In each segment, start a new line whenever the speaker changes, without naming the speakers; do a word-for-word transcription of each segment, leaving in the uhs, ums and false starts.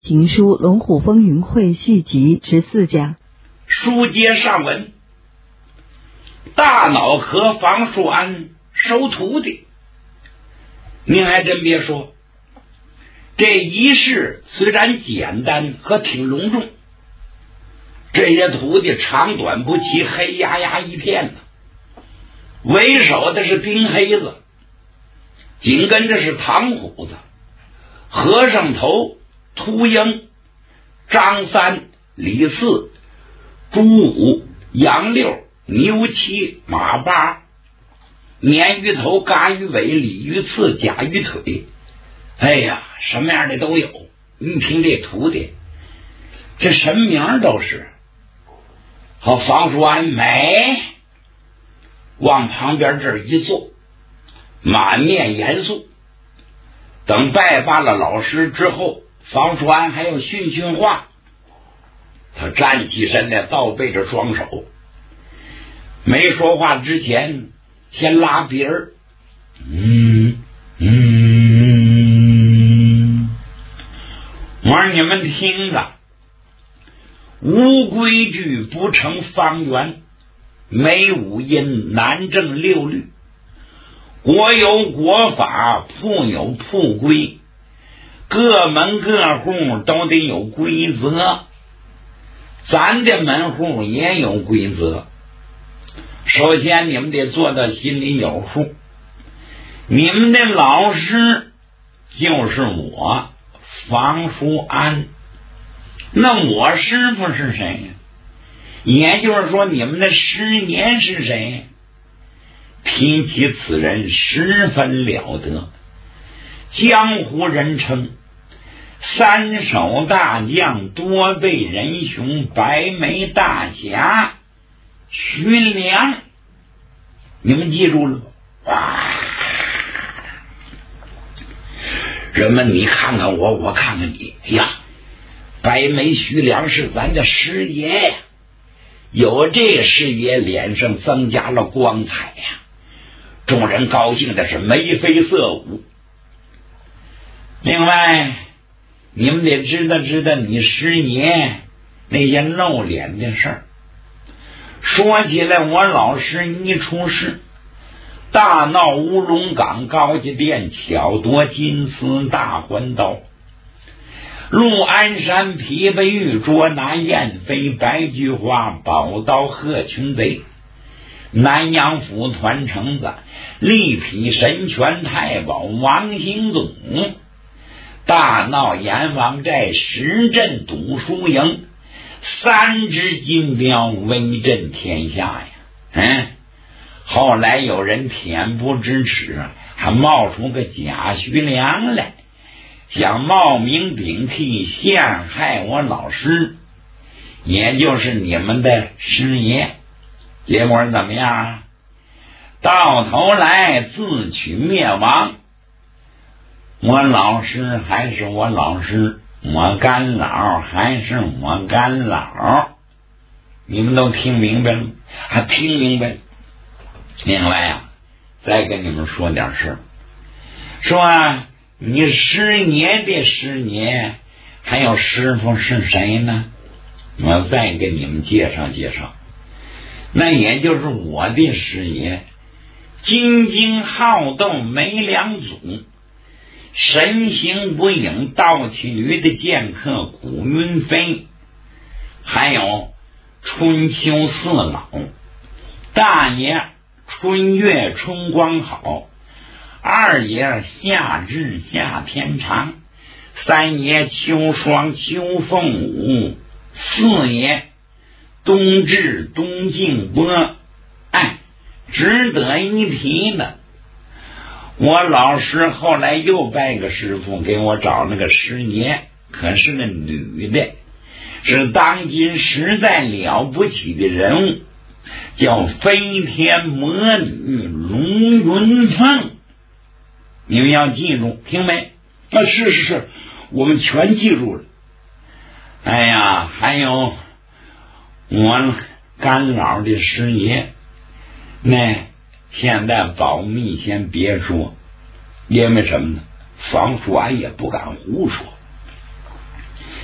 行书龙虎风云会续集十四讲。
书接上文，大脑壳房树安收徒弟。您还真别说，这仪式虽然简单和挺隆重，这些徒弟长短不齐，黑压压一片呢。为首的是丁黑子，紧跟着是唐虎子、和尚头、秃鹰、张三、李四、朱五、杨六、牛七、马八、鲶鱼头、嘎鱼尾、鲤鱼刺、甲鱼腿。哎呀，什么样的都有。你听这徒弟，这神名都是。好，房叔安美往旁边这儿一坐，满面严肃。等拜罢了老师之后，房叔安还要训训话。他站起身来，倒背着双手，没说话之前先拉鼻儿，嗯嗯，我说你们听着，无规矩不成方圆，没五音难正六律，国有国法，铺有铺规，各门各户都得有规则，咱的门户也有规则。首先你们得做到心里有数，你们的老师就是我房叔安，那我师傅是谁呀？也就是说你们的师爷是谁？听起此人十分了得，江湖人称三手大将，多倍仁雄，白眉大侠徐良。你们记住了？哇！人们你看看我，我看看你，哎呀，白眉徐良是咱的师爷呀！有这师爷，脸上增加了光彩呀！众人高兴的是眉飞色舞。另外你们得知道知道你师爷那些露脸的事儿。说起来，我老师一出事，大闹乌龙岗高家店，巧夺金丝大环刀，陆安山琵琶玉，捉拿燕飞白菊花，宝刀贺群贼，南阳府团成子，力匹神拳太保王兴总，大闹阎王寨，十阵赌输赢，三只金镖威震天下呀！嗯，后来有人恬不知耻，还冒出个贾徐良来，想冒名顶替陷害我老师，也就是你们的师爷。结果怎么样啊？到头来自取灭亡。我老师还是我老师，我干老还是我干老。你们都听明白了？还听明白了。另外啊，再跟你们说点事，说啊，你师爷的师爷还有师傅是谁呢？我再给你们介绍介绍，那也就是我的师爷，金睛好斗没两祖，神行不影倒骑驴的剑客古云飞，还有春秋四老，大爷春月春光好，二爷夏至夏天长，三爷秋霜秋凤舞，四爷冬至冬静波。哎，值得一提的，我老师后来又拜个师傅，给我找那个师爷，可是那女的，是当今实在了不起的人物，叫飞天魔女龙云凤。你们要记住，听没？
啊，是是是，我们全记住了。
哎呀，还有我干老的师爷，那现在保密，先别说，因为什么呢？房叔安也不敢胡说。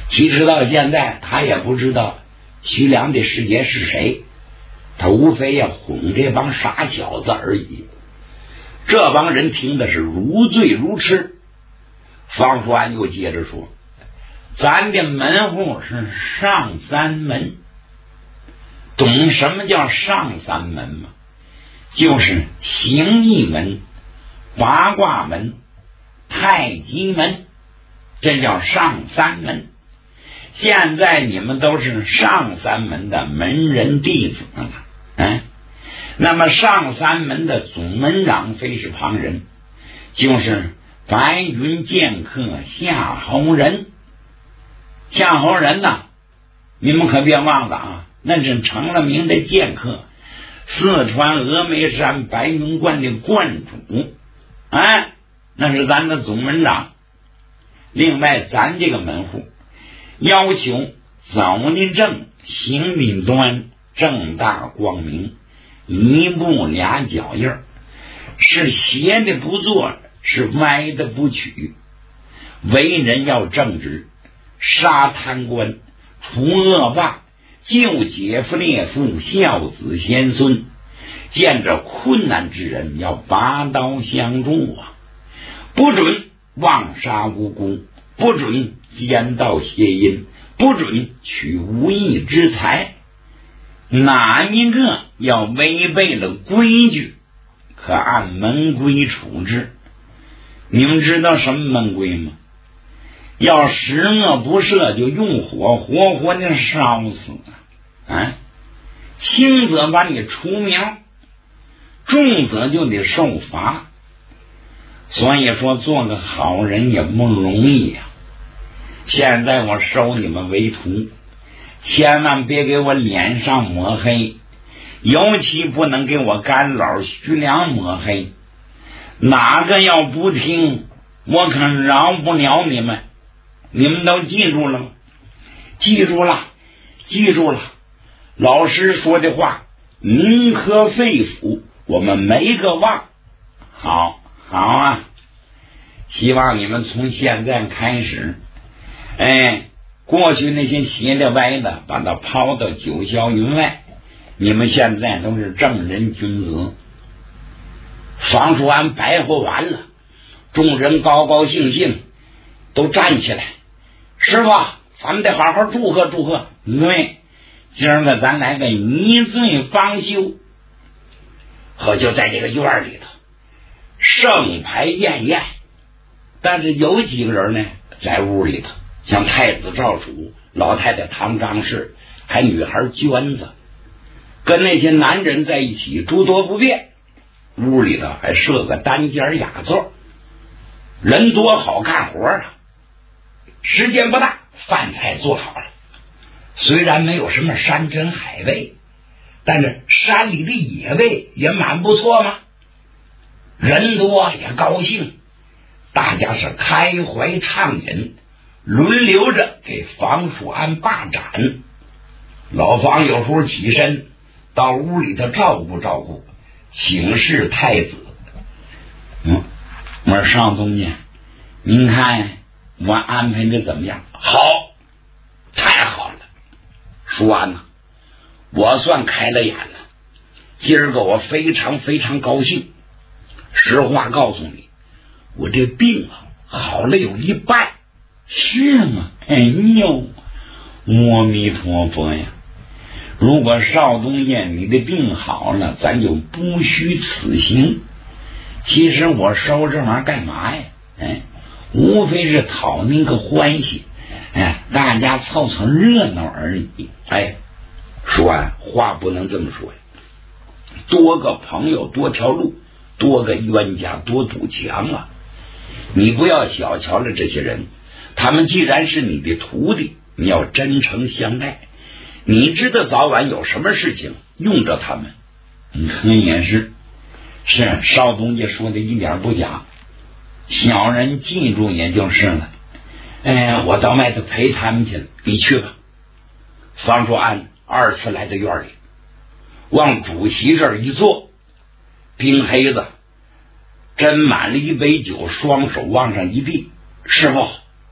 其实到现在他也不知道徐良的师爷是谁，他无非要哄这帮傻小子而已。这帮人听的是如醉如痴。方叔安又接着说，咱的门户是上三门，懂什么叫上三门吗？就是形意门、八卦门、太极门，这叫上三门。现在你们都是上三门的门人弟子了，嗯，那么上三门的总门长非是旁人，就是白云剑客夏侯仁。夏侯仁呐，你们可别忘了啊，那是成了名的剑客，四川峨眉山白云观的观主，哎，那是咱的总门长。另外咱这个门户要求走的正，行的端，正大光明，一步俩脚印儿，是斜的不做，是歪的不取，为人要正直，杀贪官，除恶霸，救劫富列富，孝子贤孙，见着困难之人要拔刀相助啊！不准妄杀无辜，不准奸盗邪淫，不准取无义之财，哪一个要违背了规矩，可按门规处置。你们知道什么门规吗？要十恶不赦，就用火活活的烧死啊！轻则把你除苗，重则就得受罚。所以说做个好人也不容易呀、啊。现在我收你们为徒，千万别给我脸上抹黑，尤其不能给我干老徐良抹黑。哪个要不听，我可饶不了你们。你们都记住了吗？记住了，记住了。老师说的话，宁可肺腑，我们没个忘。好，好啊！希望你们从现在开始，哎，过去那些邪的歪的，把它抛到九霄云外。你们现在都是正人君子。方叔安白活完了，众人高高兴兴，都站起来。师傅，咱们得好好祝贺祝贺。对，今儿个咱来个一醉方休。可就在这个院里头，盛牌宴宴。但是有几个人呢，在屋里头，像太子赵楚、老太太唐张氏，还女孩娟子，跟那些男人在一起诸多不便。屋里头还设个单间雅座，人多好干活啊。时间不大，饭菜做好了。虽然没有什么山珍海味，但是山里的野味也蛮不错嘛。人多也高兴，大家是开怀畅饮，轮流着给房叔安霸盏。老房有时候起身到屋里头照顾照顾，请示太子。嗯，我说上东家，您看我安排的怎么样？好，太好了。叔安呐，我算开了眼了。今儿个我非常非常高兴。实话告诉你，我这病啊好了有一半。是吗？哎呦，阿弥陀佛呀！如果少东家你的病好了，咱就不虚此行。其实我收这玩意儿干嘛呀？哎，无非是讨那个欢喜，哎，大家凑凑热闹而已。哎，说啊，话不能这么说呀。多个朋友多条路，多个冤家多堵墙啊！你不要小瞧了这些人，他们既然是你的徒弟，你要真诚相待。你知道早晚有什么事情用着他们。你看也是，是少东家说的一点不假，小人记住也就是了。哎，我到外头陪他们去了，你去吧。方叔安二次来到院里，往主席这儿一坐，冰黑子斟满了一杯酒，双手往上一递，师傅，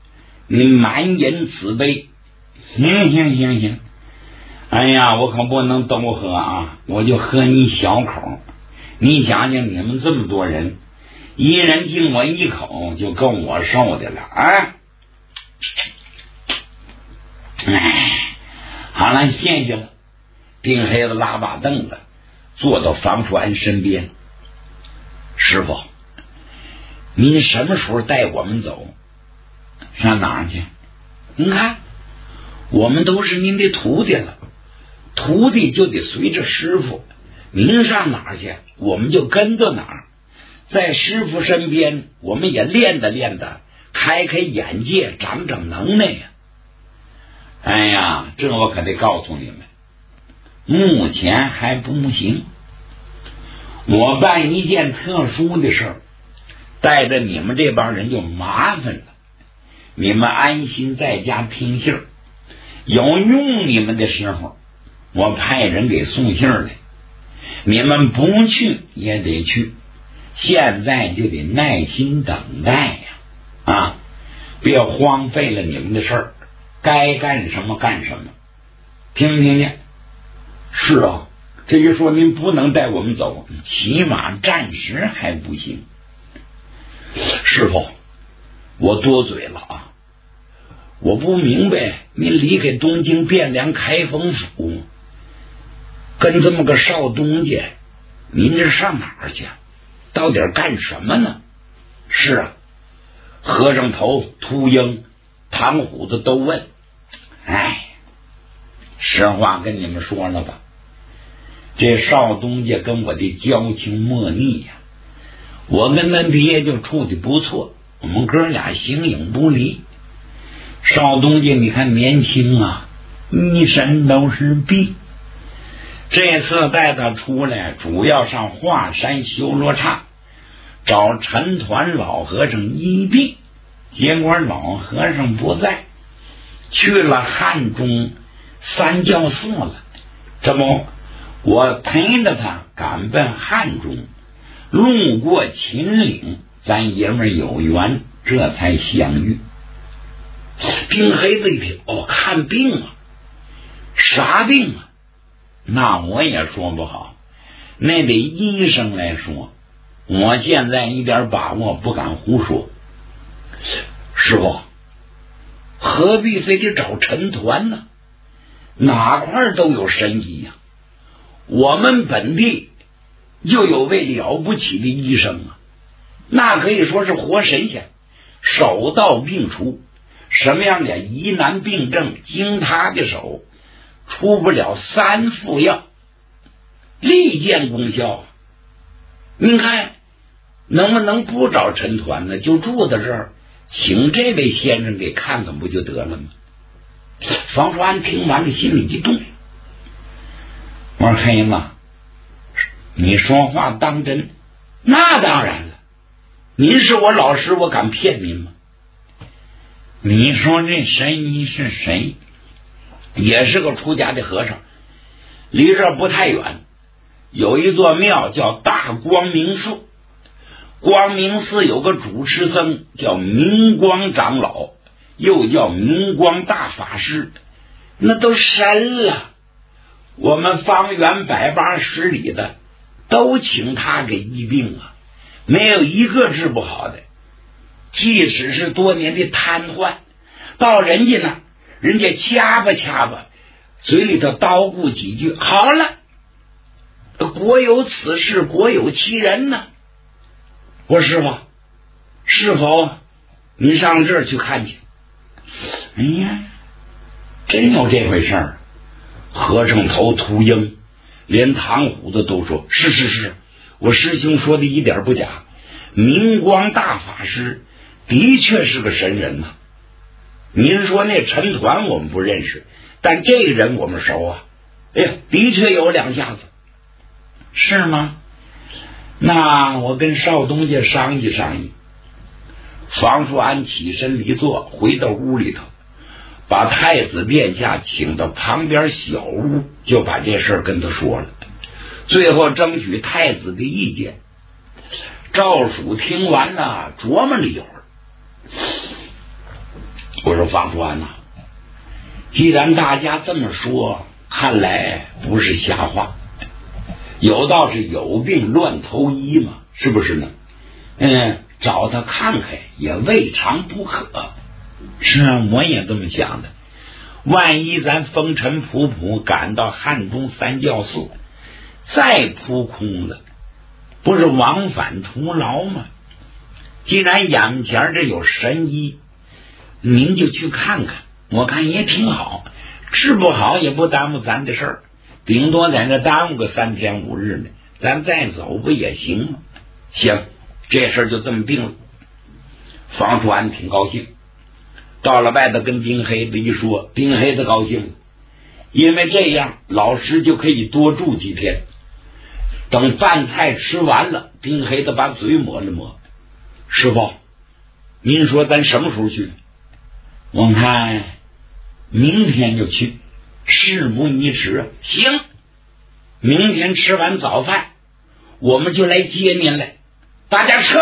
你满饮慈悲。行行行行，哎呀，我可不能都喝啊，我就喝你小口。你想想，你们这么多人，一人敬我一口，就够我受的了啊！哎，好了，谢谢了。丁黑子拉把凳子，坐到房叔安身边。师傅，您什么时候带我们走？上哪儿去？您看，我们都是您的徒弟了，徒弟就得随着师傅，您上哪儿去，我们就跟到哪儿。在师傅身边，我们也练的练的，开开眼界，长长能耐呀。哎呀，这我可得告诉你们，目前还不行。我办一件特殊的事儿，带着你们这帮人就麻烦了。你们安心在家听信儿，有用你们的时候，我派人给送信儿来。你们不去也得去，现在就得耐心等待呀！啊，别荒废了你们的事儿，该干什么干什么。听没听见？是啊，这一说您不能带我们走，起码暂时还不行。师傅，我多嘴了啊！我不明白，您离开东京汴梁开封府，跟这么个少东家，您这上哪儿去？到底干什么呢？是啊，和尚头、秃鹰、唐虎子都问。哎，实话跟你们说了吧，这少东家跟我的交情莫逆呀、啊，我跟他爹就处的不错，我们哥俩形影不离。少东家你看年轻啊，一身都是病。这次带他出来，主要上华山修罗刹找陈团老和尚医病，结果老和尚不在，去了汉中三教寺了。这不，我陪着他赶奔汉中，路过秦岭，咱爷们有缘，这才相遇。丁黑子一听，哦，看病啊，啥病啊？那我也说不好，那得医生来说，我现在一点把握不敢胡说。师傅，何必非得找陈团呢？哪块都有神医呀、啊！我们本地就有位了不起的医生啊，那可以说是活神仙，手到病除，什么样的疑难病症经他的手出不了三副药，立见功效。您看能不能不找陈团呢？就住在这儿，请这位先生给看看不就得了吗？房叔安听完了心里一动，我说黑子，你说话当真？那当然了，您是我老师，我敢骗您吗？你说这神医是谁？也是个出家的和尚，离这儿不太远，有一座庙叫大光明寺。光明寺有个主持僧叫明光长老，又叫明光大法师，那都神了。我们方圆百八十里的都请他给医病啊，没有一个治不好的。即使是多年的瘫痪，到人家那人家掐吧掐吧，嘴里头叨咕几句，好了，国有此事，国有其人呢。我师傅，是否您上这儿去看去？哎呀，真有这回事儿！和尚头、秃鹰连唐虎子都说是是是，我师兄说的一点不假，明光大法师的确是个神人呐、啊。您说那陈团我们不认识，但这个人我们熟啊。哎呀，的确有两下子。是吗？那我跟少东家商议商议。房叔安起身离座，回到屋里头，把太子殿下请到旁边小屋，就把这事儿跟他说了，最后争取太子的意见。赵曙听完了，琢磨了一会儿， 我说方叔安呐，既然大家这么说，看来不是瞎话，有道是有病乱投医嘛，是不是呢？嗯，找他看看也未尝不可。是啊，我也这么想的。万一咱风尘仆仆赶到汉中三教寺，再扑空了，不是往返徒劳吗？既然眼前这有神医，您就去看看，我看也挺好，治不好也不耽误咱的事儿，顶多在那耽误个三天五日呢，咱再走不也行吗？行，这事儿就这么定了。房叔安挺高兴，到了外头跟丁黑子一说，丁黑子高兴了，因为这样老师就可以多住几天。等饭菜吃完了，丁黑子把嘴抹了抹，师傅，您说咱什么时候去？我看明天就去，事不宜迟。行，明天吃完早饭我们就来接您来，大家撤。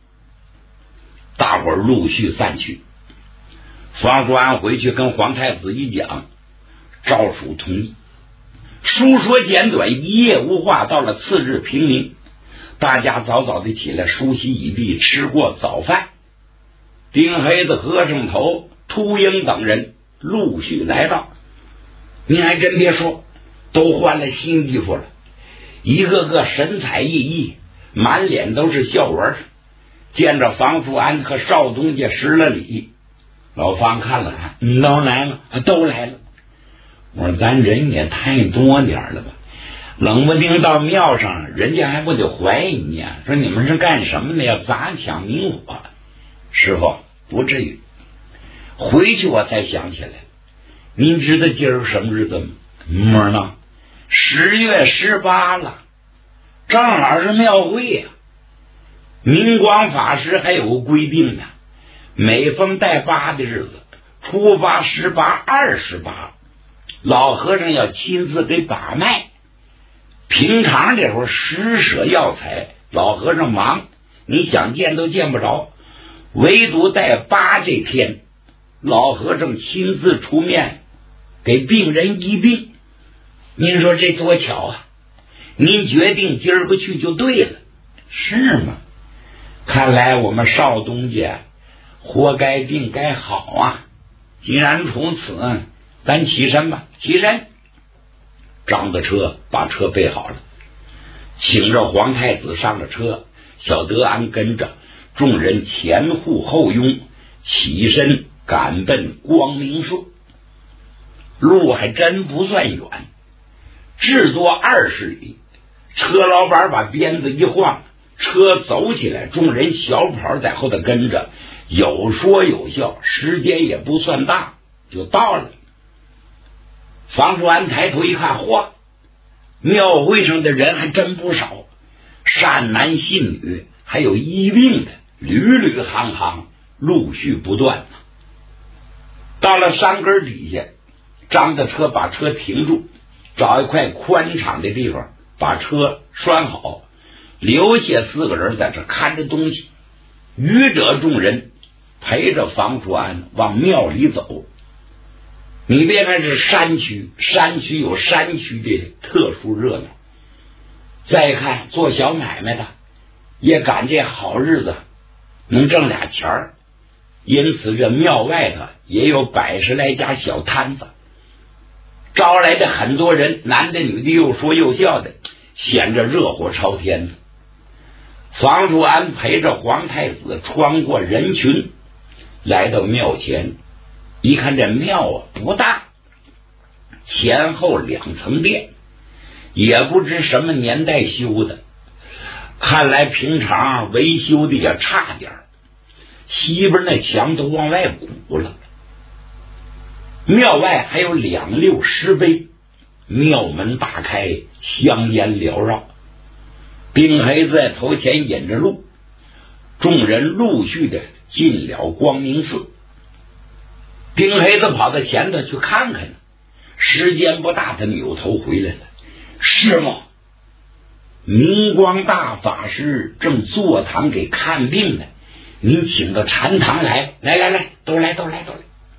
大伙儿陆续散去。方叔安回去跟皇太子一讲，诏书同意。书说简短，一夜无话。到了次日平明，大家早早的起来梳洗已毕，吃过早饭。丁黑子、和尚头、秃鹰等人陆续来到。您还真别说，都换了新衣服了，一个个神采奕奕，满脸都是笑纹。见着房叔安和少东家施了礼，老方看了看，嗯，都来了，都来了。我说咱人也太多点了吧，冷不丁到庙上，人家还不得怀疑你啊？说你们是干什么的呀？砸抢明火？师傅不至于。回去我才想起来，您知道今儿什么日子吗？么呢？十月十八了，正好是庙会呀、啊。明光法师还有个规定呢，每逢带八的日子，初八、十八、二十八，老和尚要亲自给把脉。平常这会儿施舍药材，老和尚忙，你想见都见不着，唯独带八这天，老和尚亲自出面给病人医病。您说这多巧啊！您决定今儿个去就对了，是吗？看来我们少东家活该病该好啊！既然如此，咱起身吧。起身，张的车把车备好了，请着皇太子上了车，小德安跟着，众人前护后拥，起身赶奔光明寺。路还真不算远，至多二十里。车老板把鞭子一晃，车走起来，众人小跑在后头跟着，有说有笑，时间也不算大，就到了。房叔安抬头一看，嚯，庙会上的人还真不少，善男信女，还有医病的，屡屡行行，陆续不断。到了山根底下，张的车把车停住，找一块宽敞的地方把车拴好，留下四个人在这看着东西，余者众人陪着房叔安往庙里走。你别看是山区，山区有山区的特殊热闹，再看做小买卖的也赶这好日子能挣俩钱儿，因此这庙外头也有百十来家小摊子，招来的很多人，男的女的，又说又笑的，显着热火朝天的。房叔安陪着皇太子穿过人群，来到庙前，一看这庙啊不大，前后两层殿，也不知什么年代修的，看来平常维修的也差点，西边那墙都往外鼓了。庙外还有两溜石碑，庙门大开，香烟缭绕。丁黑在头前引着路，众人陆续的进了光明寺。丁黑子跑到前头去看看，时间不大，他扭头回来了。师傅，明光大法师正坐堂给看病呢，您请到禅堂来，来来来，都来都来都来。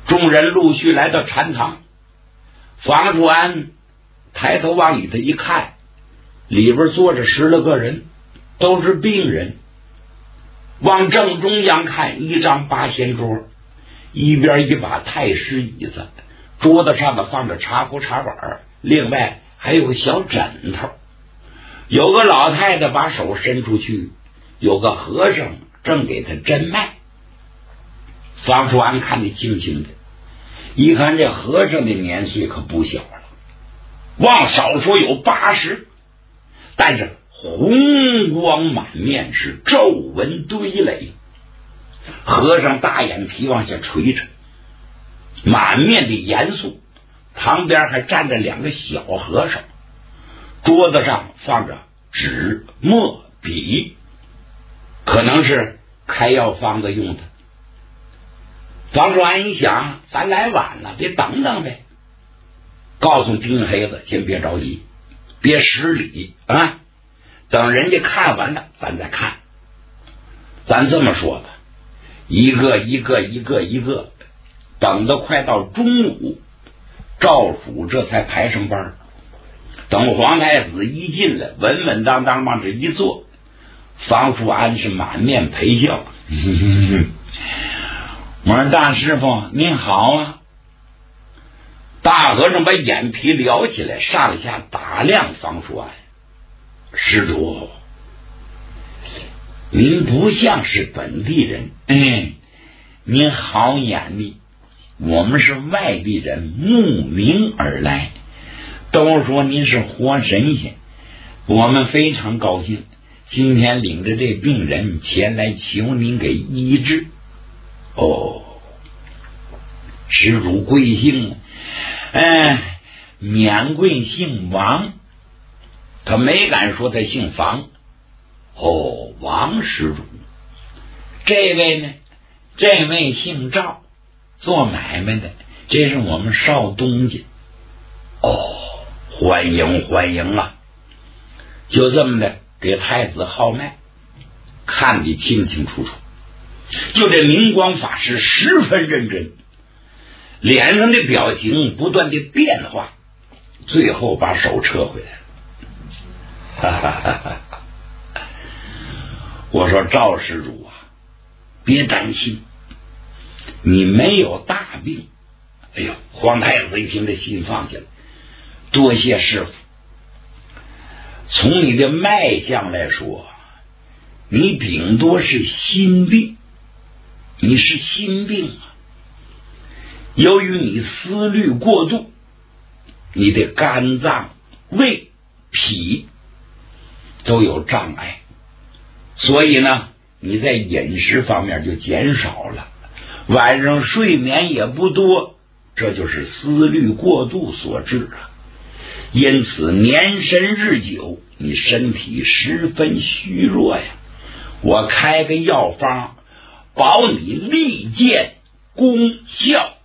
众人陆续来到禅堂，房叔安抬头往里头一看，里边坐着十来个人，都是病人。往正中央看，一张八仙桌，一边一把太师椅子，桌子上面放着茶壶茶碗，另外还有个小枕头。有个老太太把手伸出去，有个和尚正给他针脉。方叔安看得清清的，一看这和尚的年岁可不小了，往少说有八十，但是红光满面，是皱纹堆垒。和尚大眼皮往下垂着，满面的严肃，旁边还站着两个小和尚。桌子上放着纸墨笔，可能是开药方子用的。方叔安一想，咱来晚了，别等等呗。告诉丁黑子先别着急，别失礼啊，等人家看完了咱再看。咱这么说吧，一个一个一个一个等到快到中午，赵府这才排上班。等皇太子一进来，稳稳当当往这一坐，方叔安是满面陪笑。我说大师傅您好啊。大和尚把眼皮撩起来，上下打量方叔安。施主，您不像是本地人，嗯，您好眼力，我们是外地人，慕名而来，都说您是活神仙，我们非常高兴，今天领着这病人前来求您给医治。哦，施主贵姓？哎，免贵姓王。他没敢说他姓房。哦，王施主。这位呢？这位姓赵，做买卖的，这是我们少东家。哦，欢迎欢迎啊！就这么的给太子号脉，看得清清楚楚。就这明光法师十分认真，脸上的表情不断的变化，最后把手撤回来了。哈哈哈哈！我说赵施主啊，别担心，你没有大病。哎呦，皇太子一听这心放下了，多谢师傅。从你的脉象来说，你顶多是心病，你是心病啊。由于你思虑过度，你的肝脏、胃、脾都有障碍，所以呢，你在饮食方面就减少了，晚上睡眠也不多，这就是思虑过度所致啊。因此年深日久，你身体十分虚弱呀。我开个药方，保你立见功效。